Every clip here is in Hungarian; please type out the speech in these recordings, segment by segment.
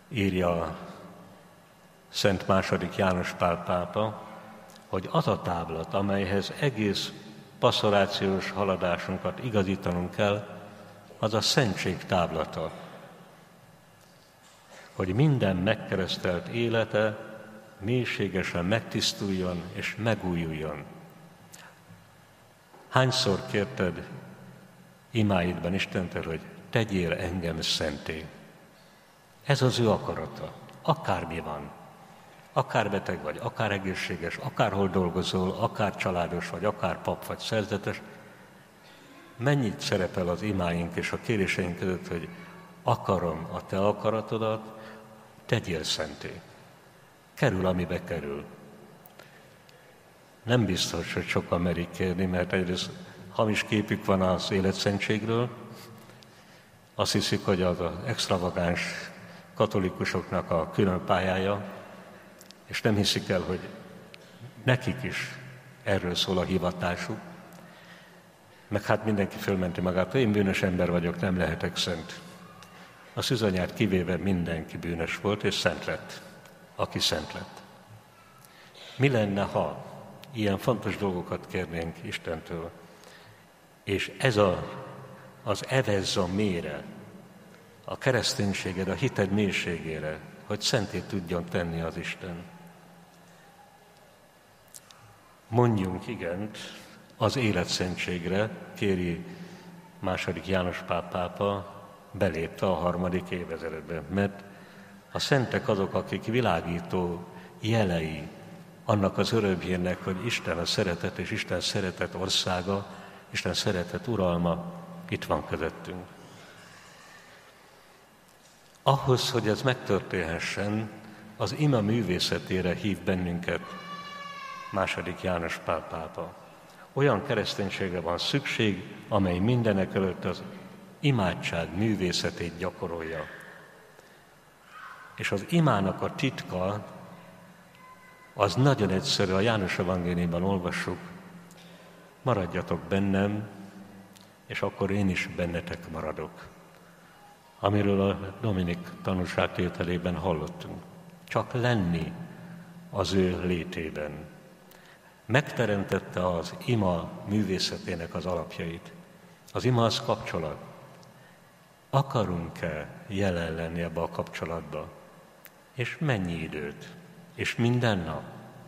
írja Szent II. János Pál pápa, hogy az a táblat, amelyhez egész passzorációs haladásunkat igazítanunk kell, az a szentség táblata. Hogy minden megkeresztelt élete mélységesen megtisztuljon és megújuljon. Hányszor kérted imáidban Istentől, hogy tegyél engem szenté? Ez az ő akarata. Akármi van. Akár beteg vagy, akár egészséges, akárhol dolgozol, akár családos vagy, akár pap vagy szerzetes, mennyit szerepel az imáink és a kéréseink között, hogy akarom a te akaratodat, tegyél szenté. Kerül, amibe kerül. Nem biztos, hogy sokan merik kérni, mert egyrészt hamis képük van az életszentségről. Azt hiszik, hogy az az extravagáns katolikusoknak a külön pályája, és nem hiszik el, hogy nekik is erről szól a hivatásuk. Meg hát mindenki fölmenti magát, hogy én bűnös ember vagyok, nem lehetek szent. A szűzanyát kivéve mindenki bűnös volt, és szent lett, aki szent lett. Mi lenne, ha ilyen fontos dolgokat kérnénk Istentől, és ez az evezza mélyre, a kereszténységed, a hited mélységére, hogy szenté tudjon tenni az Isten. Mondjunk igent az életszentségre, kéri II. János Pál pápa, belépte a 3. évezredbe, mert a szentek azok, akik világító jelei annak az örömhírnek, hogy Isten a szeretet és Isten szeretet országa, Isten szeretet uralma itt van közöttünk. Ahhoz, hogy ez megtörténhessen, az ima művészetére hív bennünket II. János Pál pápa. Olyan kereszténységre van szükség, amely mindenek előtt az imádság művészetét gyakorolja. És az imának a titka az nagyon egyszerű, a János evangéliumban olvassuk, maradjatok bennem, és akkor én is bennetek maradok. Amiről a Dominik tanúságtételében hallottunk. Csak lenni az ő létében. Megteremtette az ima művészetének az alapjait. Az ima az kapcsolat. Akarunk-e jelen lenni ebbe a kapcsolatba? És mennyi időt? És minden nap?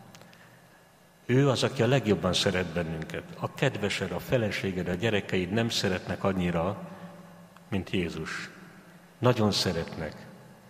Ő az, aki a legjobban szeret bennünket. A kedvesed, a feleséged, a gyerekeid nem szeretnek annyira, mint Jézus. Nagyon szeretnek.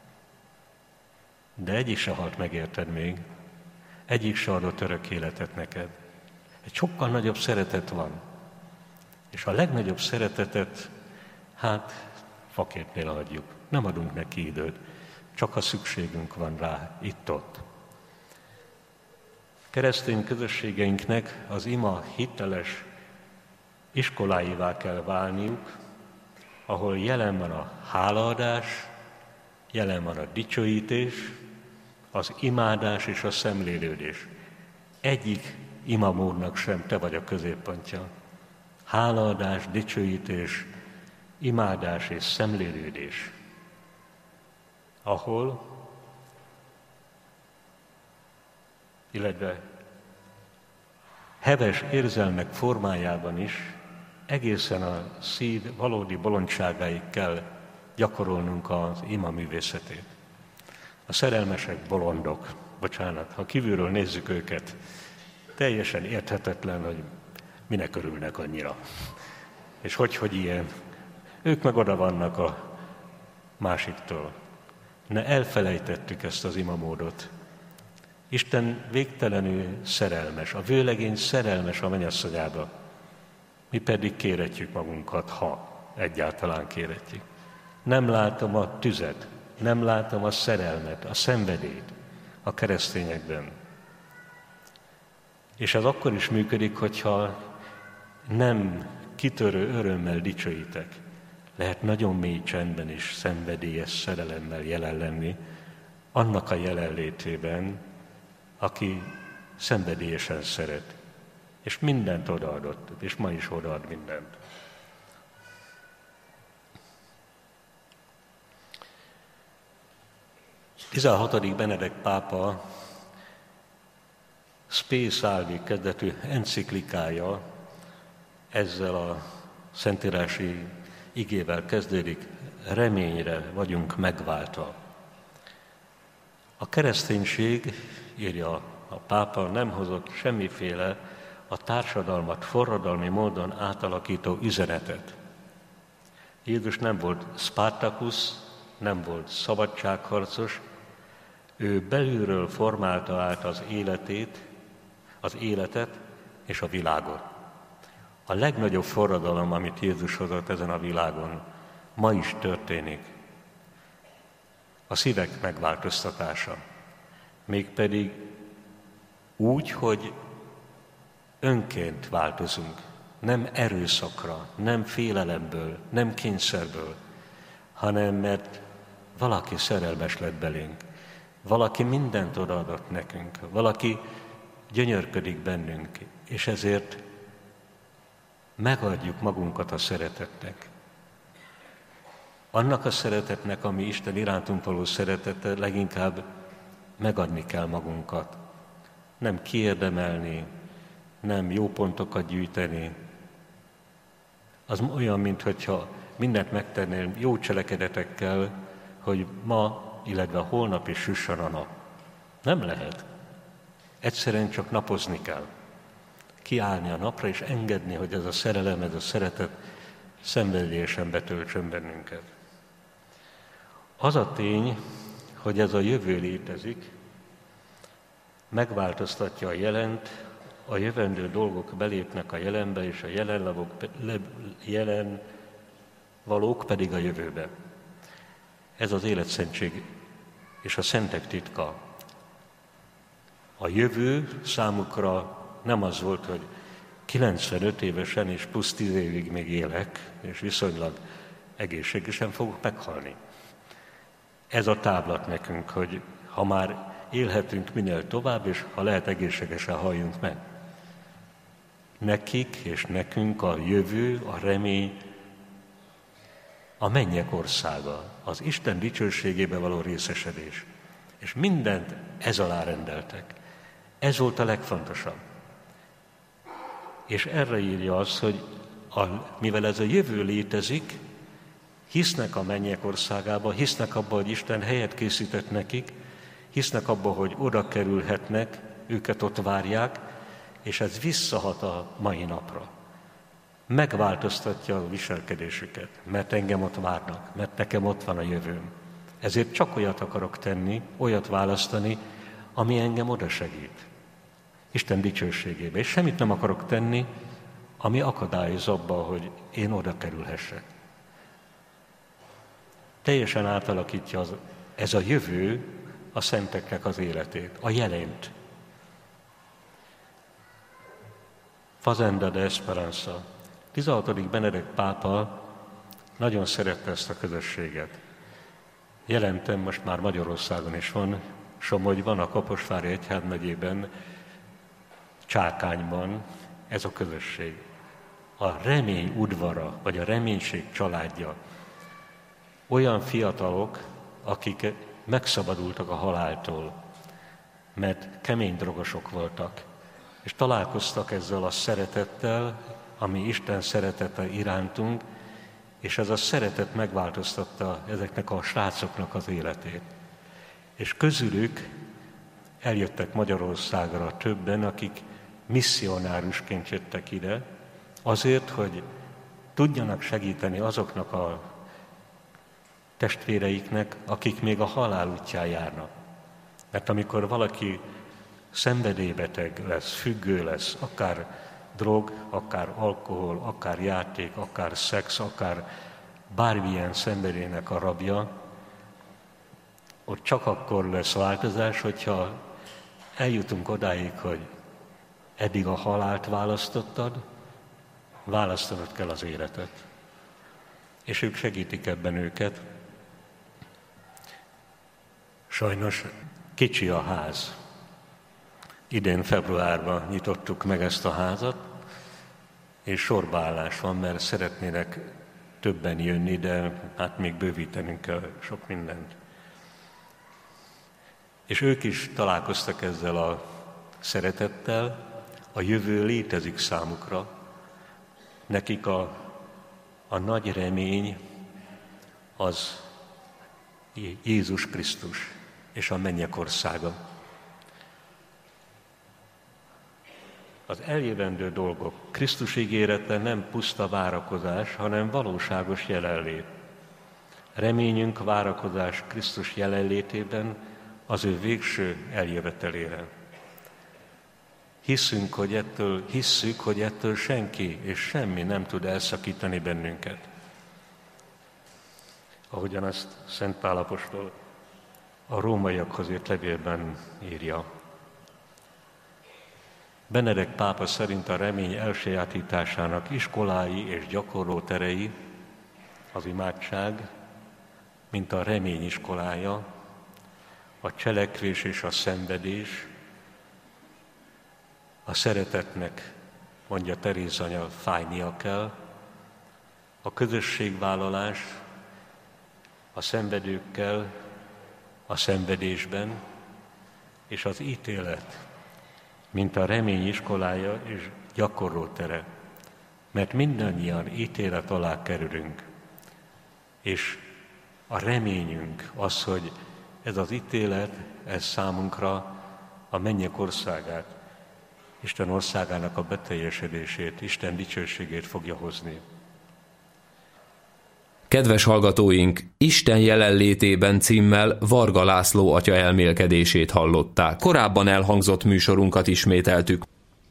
De egyik se halt meg érted még. Egyik se adott örök életet neked. Egy sokkal nagyobb szeretet van. És a legnagyobb szeretetet, faképnél adjuk. Nem adunk neki időt. Csak ha szükségünk van rá, itt-ott. Keresztény közösségeinknek az ima hiteles iskoláivá kell válniuk, ahol jelen van a hálaadás, jelen van a dicsőítés, az imádás és a szemlélődés. Egyik imamódnak sem te vagy a középpontja. Hálaadás, dicsőítés, imádás és szemlélődés. Ahol, illetve heves érzelmek formájában is egészen a szív valódi bolondságáig kell gyakorolnunk az ima művészetét. A szerelmesek bolondok, bocsánat, ha kívülről nézzük őket, teljesen érthetetlen, hogy minek örülnek annyira. És hogy ilyen. Ők meg oda vannak a másiktól. Ne elfelejtettük ezt az imamódot. Isten végtelenül szerelmes, a vőlegény szerelmes a mennyasszonyába. Mi pedig kéretjük magunkat, ha egyáltalán kéretjük. Nem látom a tüzet, nem látom a szerelmet, a szenvedélyt a keresztényekben. És ez akkor is működik, hogyha nem kitörő örömmel dicsőítek. Lehet nagyon mély csendben is szenvedélyes szerelemmel jelen lenni, annak a jelenlétében, aki szenvedélyesen szeret, és mindent odaadott, és ma is odaad mindent. 16. Benedek pápa Spe Salvi kezdetű enciklikája ezzel a szentírási igével kezdődik: reményre vagyunk megváltva. A kereszténység, írja a pápa, nem hozott semmiféle a társadalmat forradalmi módon átalakító üzenetet. Jézus nem volt Spartacus, nem volt szabadságharcos, ő belülről formálta át az életet és a világot. A legnagyobb forradalom, amit Jézus hozott ezen a világon, ma is történik. A szívek megváltoztatása. Mégpedig úgy, hogy önként változunk. Nem erőszakra, nem félelemből, nem kényszerből, hanem mert valaki szerelmes lett belénk. Valaki mindent odaadott nekünk. Valaki gyönyörködik bennünk, és ezért megadjuk magunkat a szeretetnek. Annak a szeretetnek, ami Isten irántunk való szeretete, leginkább megadni kell magunkat. Nem kiérdemelni, nem jó pontokat gyűjteni. Az olyan, mintha mindent megtennél jó cselekedetekkel, hogy ma, illetve holnap is süssön a nap. Nem lehet. Egyszerűen csak napozni kell. Kiállni a napra és engedni, hogy ez a szerelem, ez a szeretet szenvedélyesen betöltsön bennünket. Az a tény, hogy ez a jövő létezik, megváltoztatja a jelent, a jövendő dolgok belépnek a jelenbe, és a jelen valók pedig a jövőbe. Ez az életszentség és a szentek titka. A jövő számukra nem az volt, hogy 95 évesen és plusz 10 évig még élek, és viszonylag egészségesen fogok meghalni. Ez a táblat nekünk, hogy ha már élhetünk minél tovább, és ha lehet egészségesen halljunk meg. Nekik és nekünk a jövő, a remény, a mennyek országa, az Isten dicsőségébe való részesedés. És mindent ez alá rendeltek. Ez volt a legfontosabb. És erre írja az, hogy mivel ez a jövő létezik, hisznek a mennyek országába, hisznek abba, hogy Isten helyet készített nekik, hisznek abba, hogy oda kerülhetnek, őket ott várják, és ez visszahat a mai napra. Megváltoztatja a viselkedésüket, mert engem ott várnak, mert nekem ott van a jövőm. Ezért csak olyat akarok tenni, olyat választani, ami engem oda segít. Isten dicsőségébe. És semmit nem akarok tenni, ami akadályoz abba, hogy én oda kerülhessek. Teljesen átalakítja ez a jövő a szenteknek az életét, a jelent. Fazenda de Esperanza. 16. Benedek pápa nagyon szerette ezt a közösséget. Jelentem, most már Magyarországon is van, Somogyban, a Kaposvári egyházmegyében, Csákányban ez a közösség. A remény udvara, vagy a reménység családja. Olyan fiatalok, akik megszabadultak a haláltól, mert kemény drogosok voltak, és találkoztak ezzel a szeretettel, ami Isten szeretete irántunk, és ez a szeretet megváltoztatta ezeknek a srácoknak az életét. És közülük eljöttek Magyarországra többen, akik misszionárusként jöttek ide, azért, hogy tudjanak segíteni azoknak a testvéreiknek, akik még a halál útján járnak. Mert amikor valaki szenvedélybeteg lesz, függő lesz, akár drog, akár alkohol, akár játék, akár szex, akár bármilyen szenvedélynek a rabja, ott csak akkor lesz változás, hogyha eljutunk odáig, hogy eddig a halált választottad, választanod kell az életet. És ők segítik ebben őket. Sajnos kicsi a ház. Idén februárban nyitottuk meg ezt a házat, és sorbaállás van, mert szeretnének többen jönni, de hát még bővítenünk kell sok mindent. És ők is találkoztak ezzel a szeretettel, a jövő létezik számukra. Nekik a nagy remény az Jézus Krisztus és a mennyek országa. Az eljövendő dolgok, Krisztus ígérete nem puszta várakozás, hanem valóságos jelenlét. Reményünk várakozás Krisztus jelenlétében az ő végső eljövetelére. Hisszük, hogy ettől senki és semmi nem tud elszakítani bennünket. Ahogyan ezt Szent Pál apostol a rómaiakhoz írt levélben írja. Benedek pápa szerint a remény elsajátításának iskolái és gyakorló terei az imádság, mint a remény iskolája, a cselekvés és a szenvedés, a szeretetnek, mondja Teréz anya, fájnia kell, a közösségvállalás a szenvedőkkel, a szenvedésben, és az ítélet, mint a remény iskolája és gyakorló tere, mert mindannyian ítélet alá kerülünk. És a reményünk az, hogy ez az ítélet, ez számunkra a mennyek országát, Isten országának a beteljesedését, Isten dicsőségét fogja hozni. Kedves hallgatóink, Isten jelenlétében címmel Varga László atya elmélkedését hallották. Korábban elhangzott műsorunkat ismételtük.